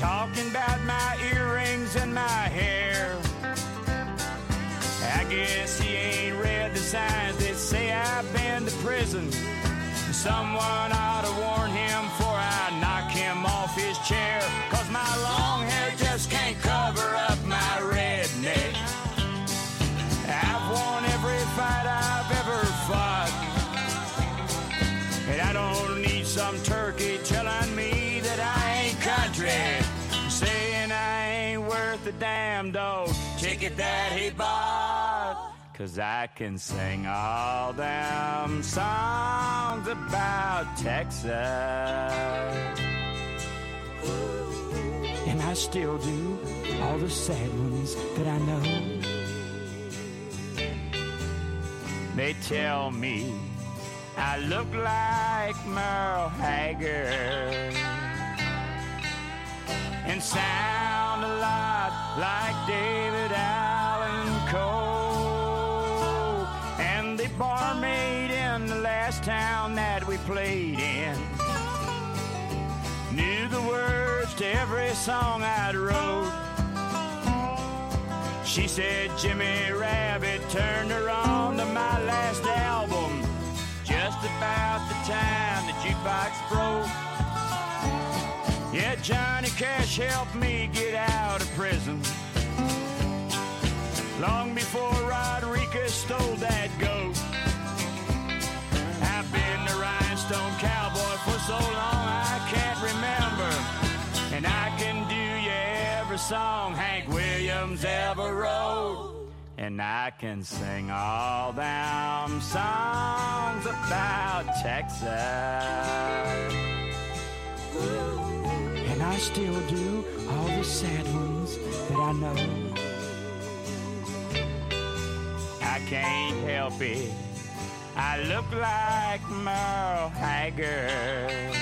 talking about my earrings and my hair. I guess he ain't read the signs that say I've been to prison. Someone ought to warn him before I knock him off his chair. 'Cause my long hair just can't cover up my redneck. I've won every fight I've ever fought, and I don't need some turkey telling me that I ain't country, saying I ain't worth a damn dog ticket that he bought. 'Cause I can sing all them songs about Texas, and I still do all the sad ones that I know. They tell me I look like Merle Haggard and sound a lot like David Allan Coe. And the barmaid in the last town that we played in knew the words to every song I'd wrote. She said Jimmy Rabbit turned her on to my last album just about the time the jukebox broke. Yeah, Johnny Cash helped me get out of prison long before Rodriguez stole that goat. I've been the Rhinestone Cowboy for so long I can't remember, and I can do every song Hank Williams ever wrote. And I can sing all them songs about Texas, and I still do all the sad ones that I know. I can't help it, I look like Merle Haggard,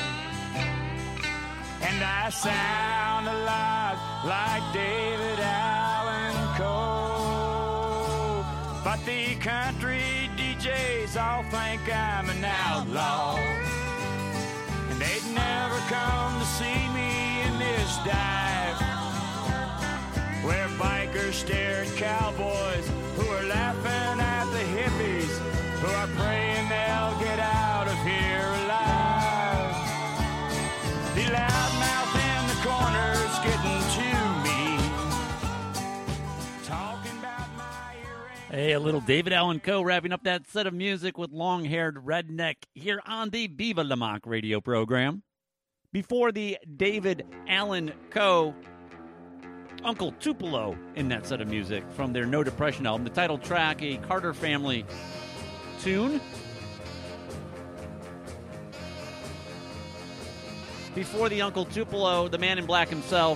and I sound a lot like David Allan Coe. But the country DJs all think I'm an outlaw, and they'd never come to see me in this dive, where bikers stare at cowboys who are laughing at the hippies who are praying they'll get out of here alive. The loudmouth in the corner's getting to me, talking about my earrings. Hey, a little David Allan Coe wrapping up that set of music with Long-Haired Redneck here on the Viva La Mock radio program. Before the David Allan Coe, Uncle Tupelo in that set of music from their No Depression album. The title track, a Carter Family tune. Before the Uncle Tupelo, the man in black himself,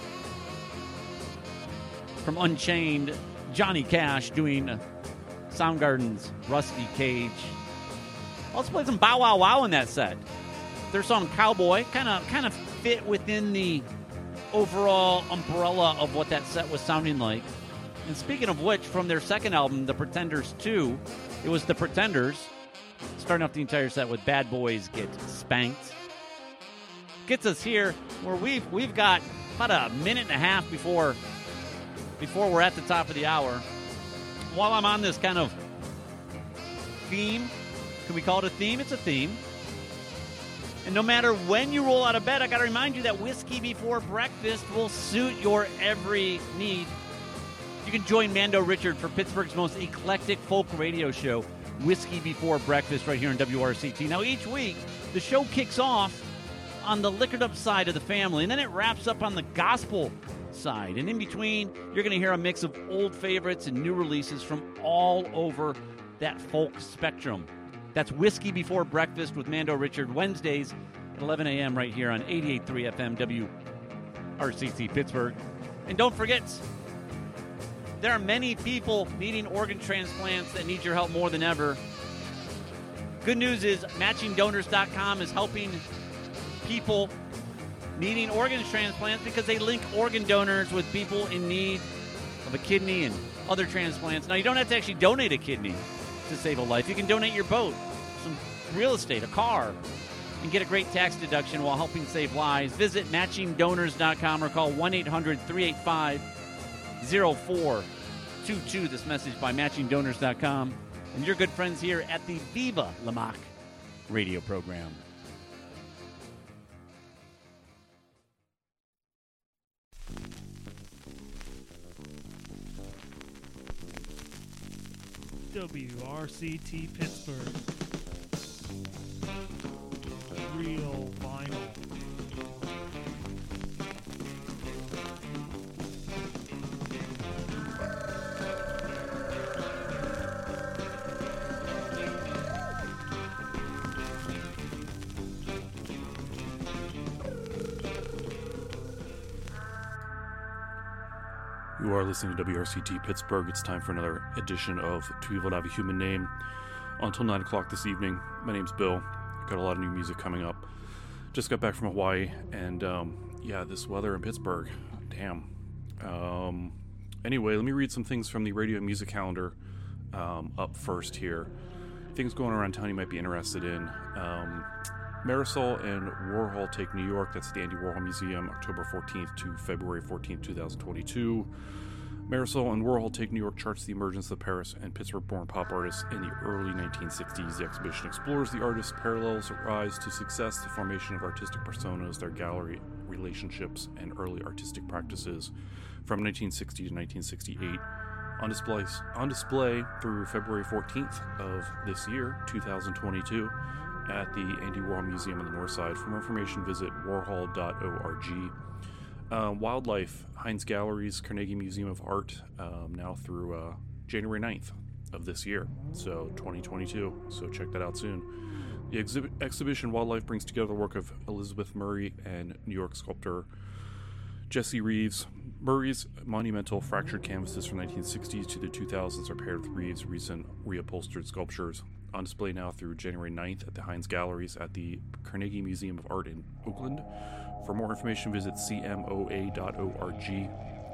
from Unchained, Johnny Cash doing Soundgarden's Rusty Cage. Also played some Bow Wow Wow in that set. Their song Cowboy kind of fit within the overall umbrella of what that set was sounding like. And speaking of which, from their second album, The Pretenders 2, it was The Pretenders, starting off the entire set with Bad Boys Get Spanked. Gets us here where we've got about a minute and a half before we're at the top of the hour. While I'm on this kind of theme, can we call it a theme? It's a theme. And no matter when you roll out of bed, I got to remind you that Whiskey Before Breakfast will suit your every need. You can join Mando Richard for Pittsburgh's most eclectic folk radio show, Whiskey Before Breakfast, right here on WRCT. Now, each week, the show kicks off on the liquored up side of the family, and then it wraps up on the gospel side. And in between, you're going to hear a mix of old favorites and new releases from all over that folk spectrum. That's Whiskey Before Breakfast with Mando Richard, Wednesdays at 11 a.m. right here on 88.3 FM WRCT Pittsburgh. And don't forget, there are many people needing organ transplants that need your help more than ever. Good news is MatchingDonors.com is helping people needing organ transplants because they link organ donors with people in need of a kidney and other transplants. Now, you don't have to actually donate a kidney to save a life. You can donate your boat, some real estate, a car, and get a great tax deduction while helping save lives. Visit matchingdonors.com or call 1-800-385-0422. This message by matchingdonors.com and your good friends here at the Viva Lamaque radio program. WRCT Pittsburgh. Real vinyl. You are listening to WRCT Pittsburgh. It's time for another edition of To Evil to Have a Human Name. Until 9 o'clock this evening, my name's Bill. Got a lot of new music coming up. Just got back from Hawaii, and this weather in Pittsburgh. Damn. Anyway, let me read some things from the radio and music calendar up first here. Things going around town you might be interested in. Marisol and Warhol Take New York. That's the Andy Warhol Museum, October 14th to February 14th, 2022. Marisol and Warhol Take New York charts the emergence of Paris and Pittsburgh-born pop artists in the early 1960s. The exhibition explores the artists' parallels, rise to success, the formation of artistic personas, their gallery relationships, and early artistic practices from 1960 to 1968. On display through February 14th of this year, 2022. At the Andy Warhol Museum on the north side. For more information, visit warhol.org. Wildlife, Heinz Galleries, Carnegie Museum of Art, now through January 9th of this year, so 2022. So check that out soon. The exhibition Wildlife brings together the work of Elizabeth Murray and New York sculptor Jesse Reeves. Murray's monumental fractured canvases from the 1960s to the 2000s are paired with Reeves' recent reupholstered sculptures. On display now through January 9th at the Heinz Galleries at the Carnegie Museum of Art in Oakland. For more information, visit cmoa.org.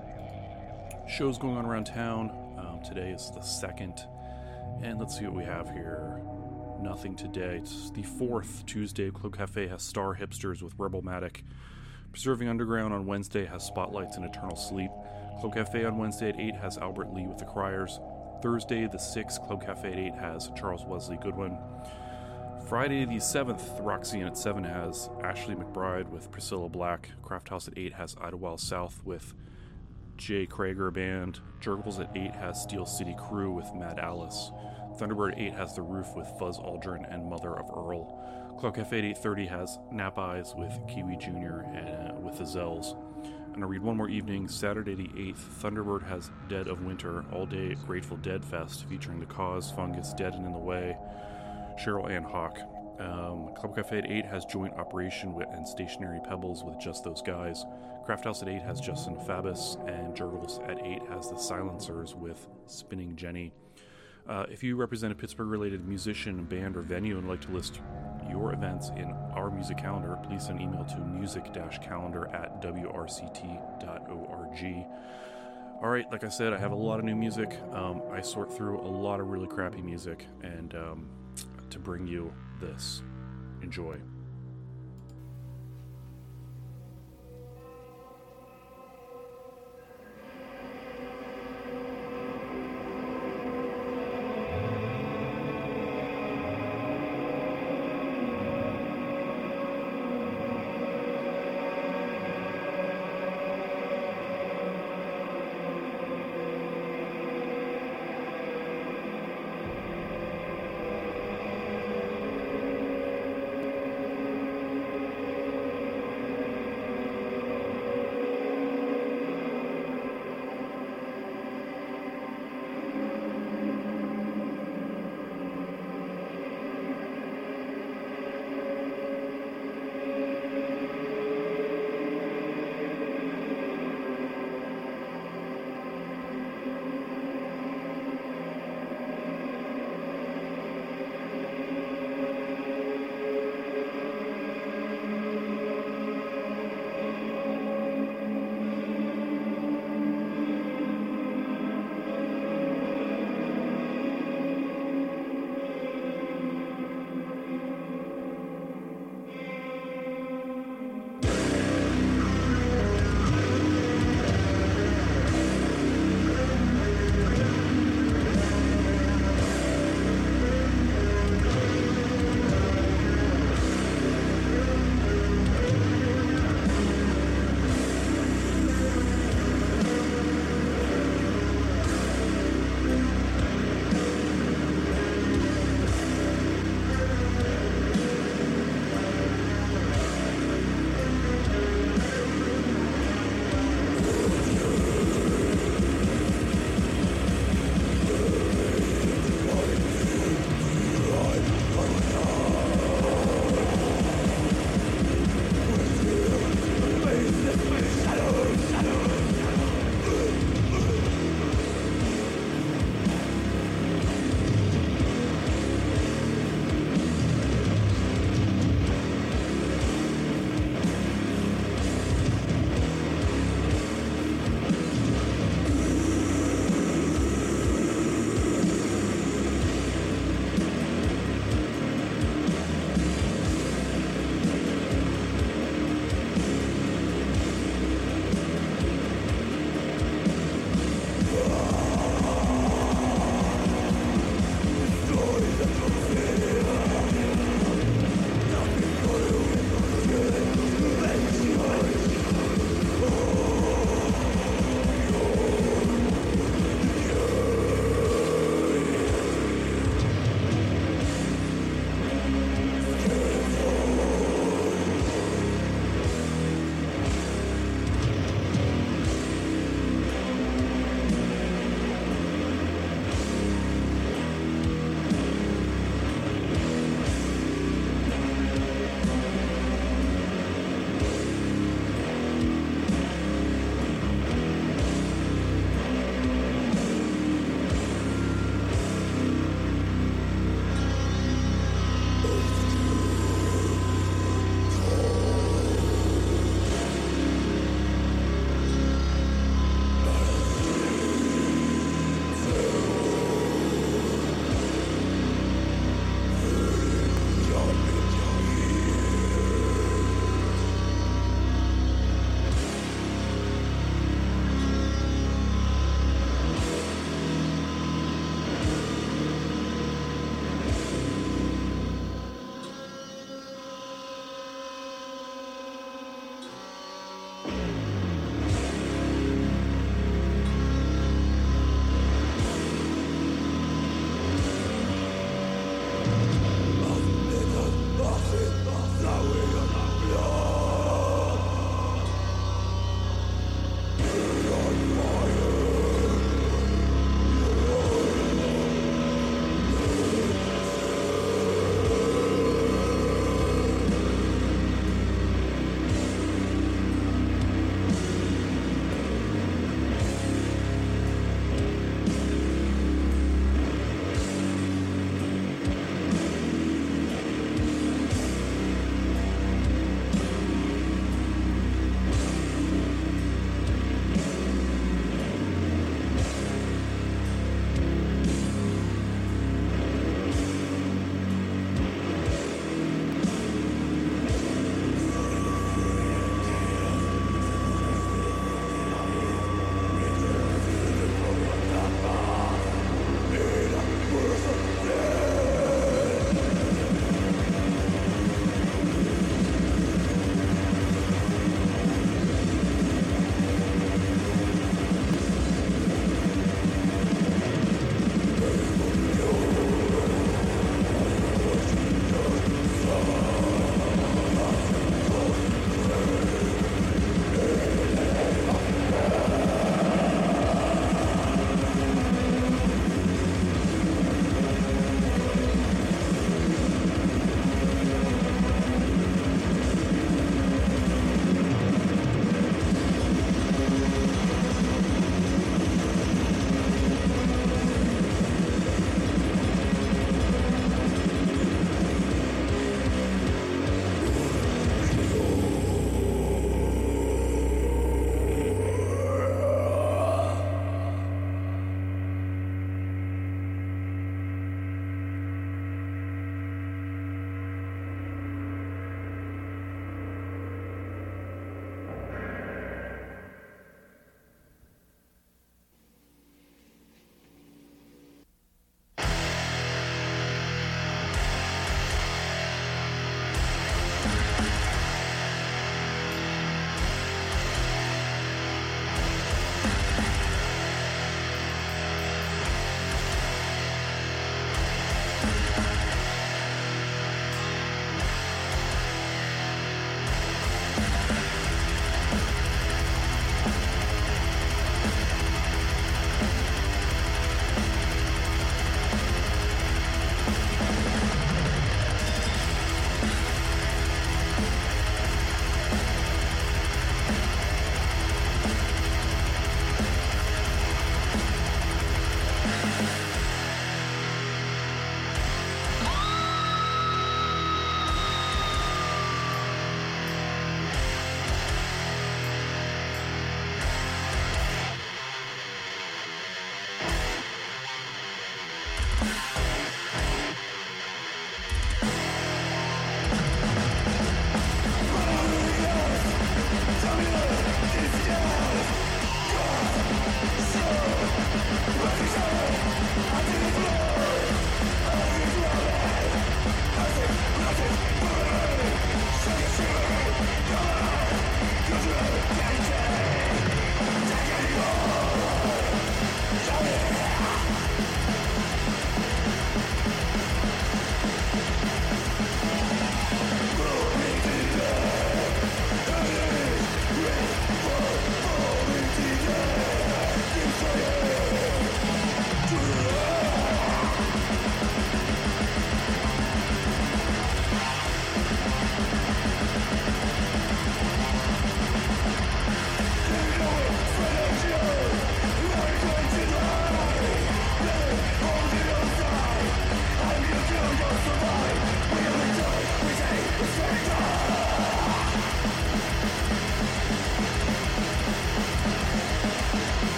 Shows going on around town. Today is the 2nd. And let's see what we have here. Nothing today. It's the 4th Tuesday. Club Cafe has Star Hipsters with Rebelmatic. Preserving Underground on Wednesday has Spotlights and Eternal Sleep. Club Cafe on Wednesday at 8 has Albert Lee with the Criers. Thursday the 6th, Club Cafe at 8 has Charles Wesley Goodwin. Friday the 7th, Roxy at 7 has Ashley McBride with Priscilla Black. Craft House at 8 has Idlewild South with Jay Krager Band. Jurgles at 8 has Steel City Crew with Mad Alice. Thunderbird at 8 has The Roof with Fuzz Aldrin and Mother of Earl. Club Cafe at 8:30 has Nap Eyes with Kiwi Jr. and with the Zells. And I'll read one more evening. Saturday the 8th, Thunderbird has Dead of Winter, all-day Grateful Dead Fest featuring The Cause, Fungus, Dead and in the Way, Cheryl Ann Hawk. Club Cafe at 8 has Joint Operation and Stationary Pebbles with Just Those Guys. Craft House at 8 has Justin Fabus, and Jurgles at 8 has The Silencers with Spinning Jenny. If you represent a Pittsburgh-related musician, band, or venue and would like to list your events in our music calendar, please send an email to music-calendar@wrct.org. All right, like I said, I have a lot of new music. I sort through a lot of really crappy music, and to bring you this. Enjoy.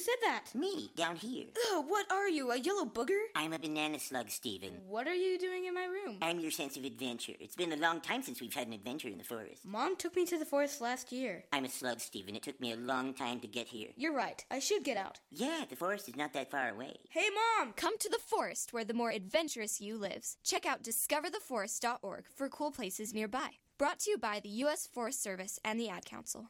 said that? Me, down here. Ugh, what are you, a yellow booger? I'm a banana slug, Steven. What are you doing in my room? I'm your sense of adventure. It's been a long time since we've had an adventure in the forest. Mom took me to the forest last year. I'm a slug, Steven. It took me a long time to get here. You're right. I should get out. Yeah, the forest is not that far away. Hey, Mom! Come to the forest where the more adventurous you lives. Check out discovertheforest.org for cool places nearby. Brought to you by the U.S. Forest Service and the Ad Council.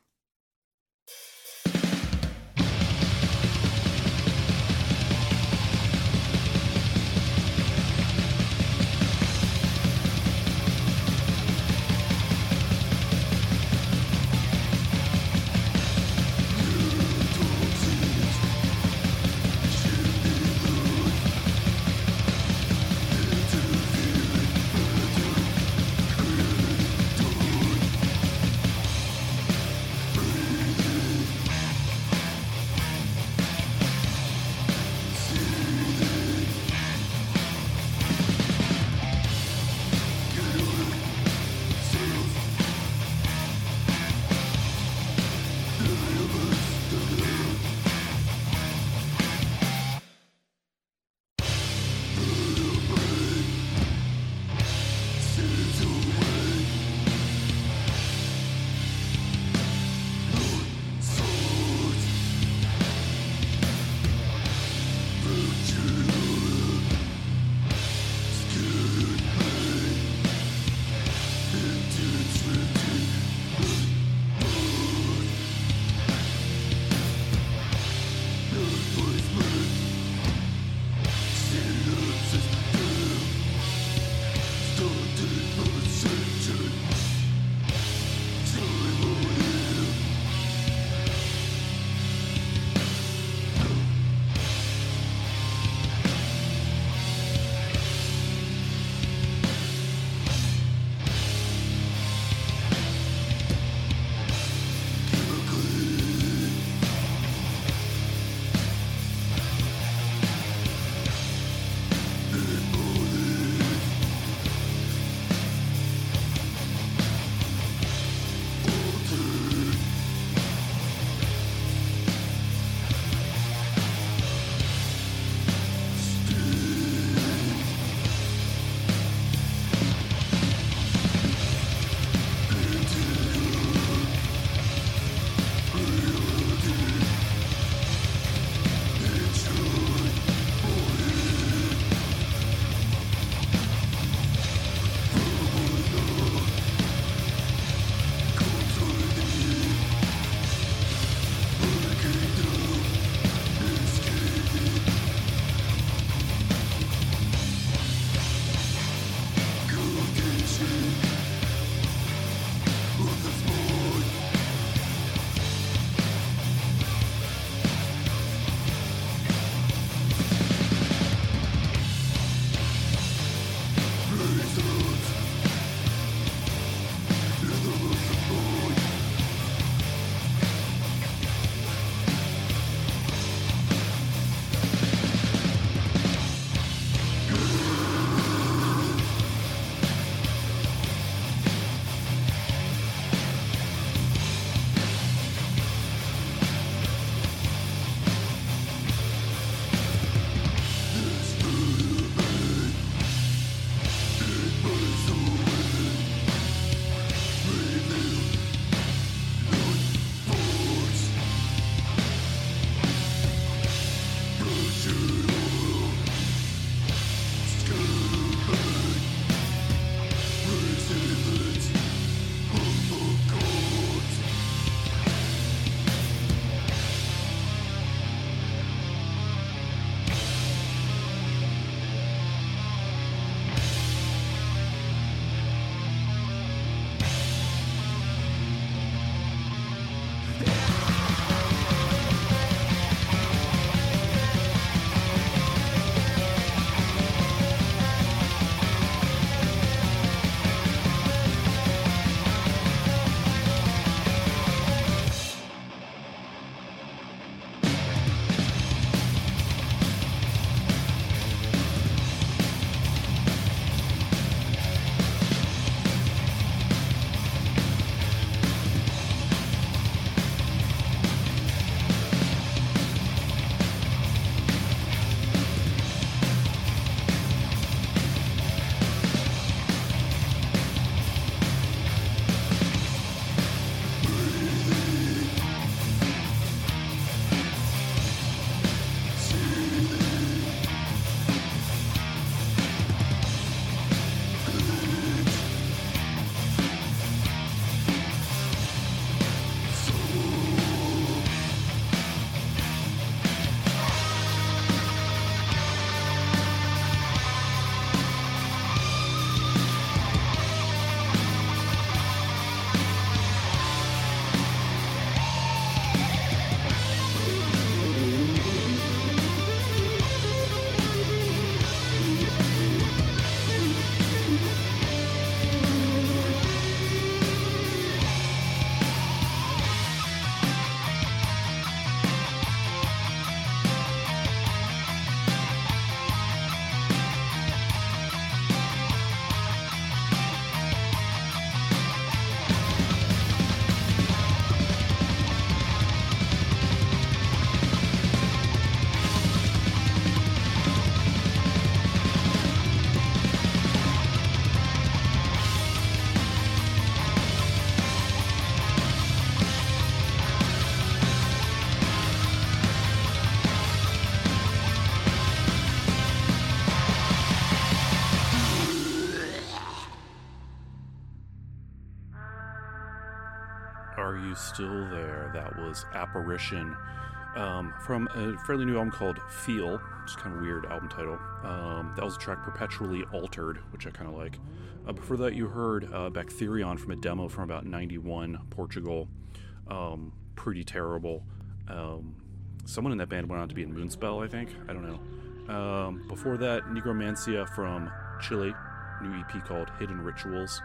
Are You Still There? That was Apparition from a fairly new album called Feel, which is kind of a weird album title. That was the track Perpetually Altered, which I kind of like. Before that, you heard Bactherion from a demo from about 91, Portugal. Pretty terrible. Someone in that band went on to be in Moonspell, I think. I don't know. Before that, Negromancia from Chile, new EP called Hidden Rituals.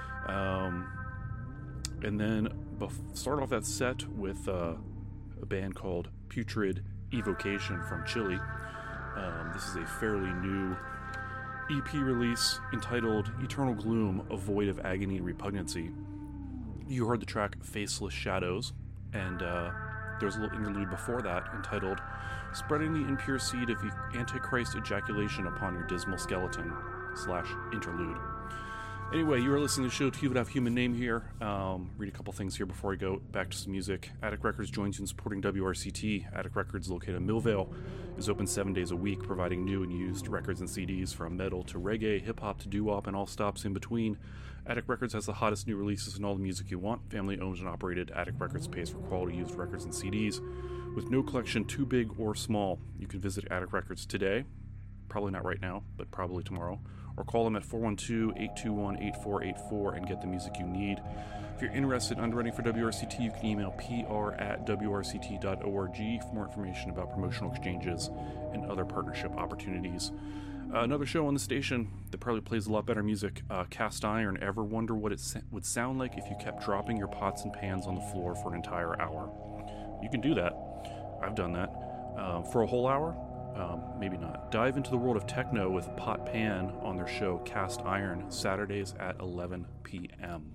And then start off that set with a band called Putrid Evocation from Chile. This is a fairly new EP release entitled Eternal Gloom, A Void of Agony and Repugnancy. You heard the track Faceless Shadows, and there's a little interlude before that entitled Spreading the Impure Seed of Antichrist Ejaculation Upon Your Dismal Skeleton / interlude. Anyway, you are listening to the show Two Would Have Human Name here. Read a couple things here before I go back to some music. Attic Records joins you in supporting WRCT. Attic Records, located in Millvale, is open 7 days a week, providing new and used records and CDs from metal to reggae, hip-hop to doo-wop, and all stops in between. Attic Records has the hottest new releases and all the music you want. Family owned and operated, Attic Records pays for quality used records and CDs. With no collection too big or small, you can visit Attic Records today. Probably not right now, but probably tomorrow. Or call them at 412-821-8484 and get the music you need. If you're interested in underwriting for WRCT, you can email pr@wrct.org for more information about promotional exchanges and other partnership opportunities. Another show on the station that probably plays a lot better music, Cast Iron. Ever wonder what it would sound like if you kept dropping your pots and pans on the floor for an entire hour? You can do that. I've done that. For a whole hour? Maybe not. Dive into the world of techno with Pot Pan on their show Cast Iron, Saturdays at 11 p.m.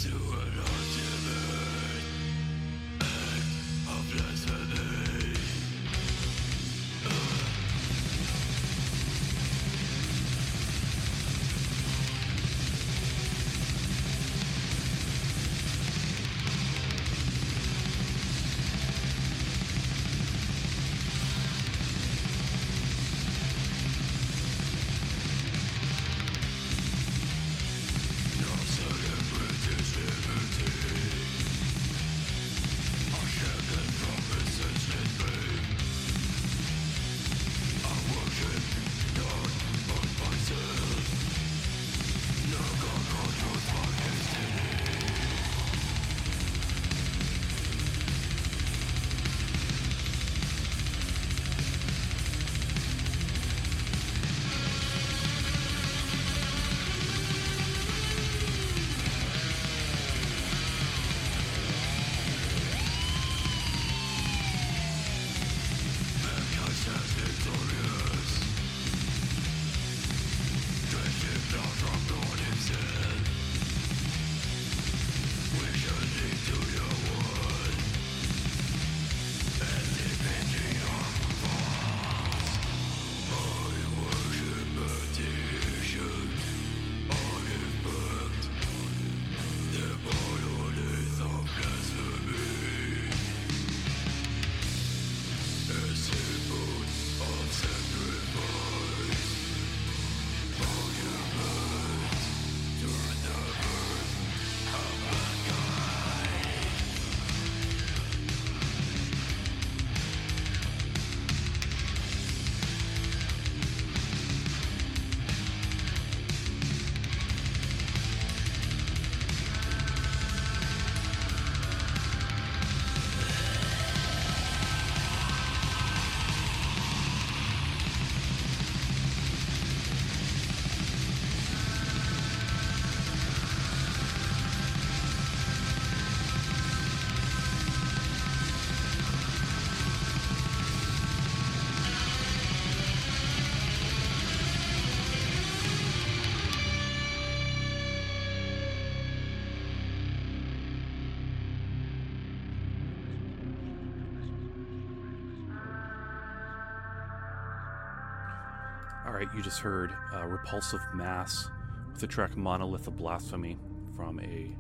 All right, you just heard Repulsive Mass with the track Monolith of Blasphemy from a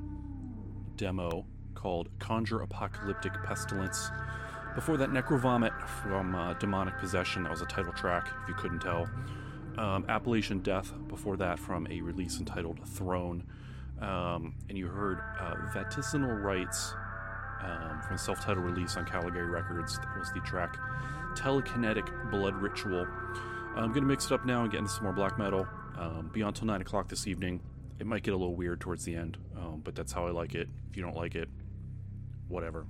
demo called Conjure Apocalyptic Pestilence. Before that, Necrovomit from Demonic Possession. That was a title track, if you couldn't tell. Appalachian Death before that from a release entitled Throne. And you heard Vaticinal Rites from a self-titled release on Caligari Records. That was the track Telekinetic Blood Ritual. I'm going to mix it up now and get into some more black metal. Be on till 9 o'clock this evening. It might get a little weird towards the end, but that's how I like it. If you don't like it, whatever.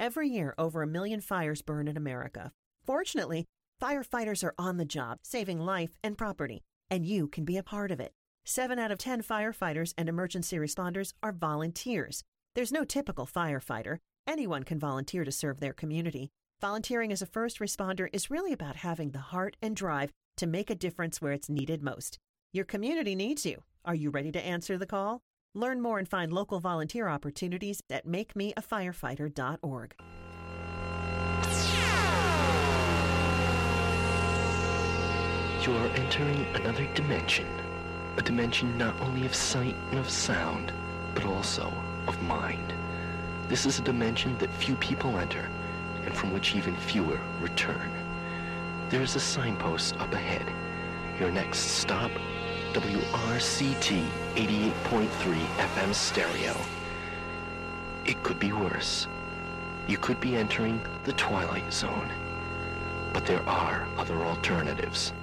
Every year, over 1 million fires burn in America. Fortunately, firefighters are on the job, saving life and property, and you can be a part of it. 7 out of 10 firefighters and emergency responders are volunteers. There's no typical firefighter. Anyone can volunteer to serve their community. Volunteering as a first responder is really about having the heart and drive to make a difference where it's needed most. Your community needs you. Are you ready to answer the call? Learn more and find local volunteer opportunities at makemeafirefighter.org. You're entering another dimension. A dimension not only of sight and of sound, but also of mind. This is a dimension that few people enter, and from which even fewer return. There is a signpost up ahead. Your next stop, WRCT 88.3 FM stereo. It could be worse. You could be entering the Twilight Zone. But there are other alternatives.